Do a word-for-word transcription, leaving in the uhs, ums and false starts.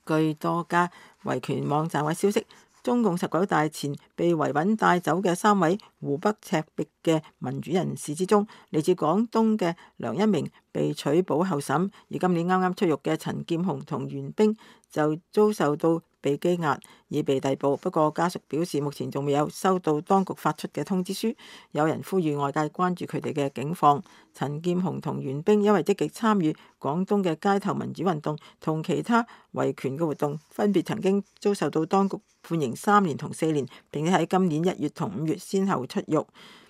據多家維權網站嘅消息，中共十九大前被維穩帶走嘅三位湖北赤壁嘅民主人士之中，嚟自廣東嘅梁一鳴被取保候審，而今年啱啱出獄嘅陳劍虹同袁冰就遭受到被羈押，已被逮捕。不過家屬表示，目前仲未有收到當局發出嘅通知書。有人呼籲外界關注佢哋嘅境況。陳劍虹同袁冰因為積極參與廣東嘅街頭民主運動同其他維權嘅活動，分別曾經遭受到當局判刑三年同四年，並且喺今年一月同五月先後出獄。